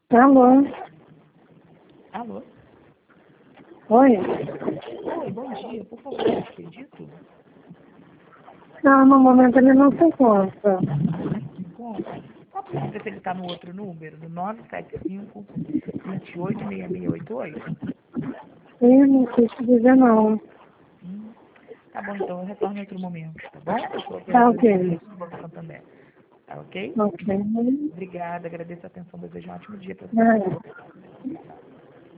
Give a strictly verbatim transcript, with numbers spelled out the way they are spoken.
Alô? Alô? Oi? Oi, bom dia. Por favor, é Expedito? Não, no momento ele não se encontra. Encontra. Só para ver se ele está no outro número, do nove sete cinco, dois oito, seis seis oito oito. Ih, não sei te dizer não. Hum. Tá bom, então eu retorno em outro momento, tá bom? Eu sou a Tá operadora de ok. serviço do Banco Santander. Tá ok? Ok. Obrigada, agradeço a atenção, desejo um ótimo dia para você. É.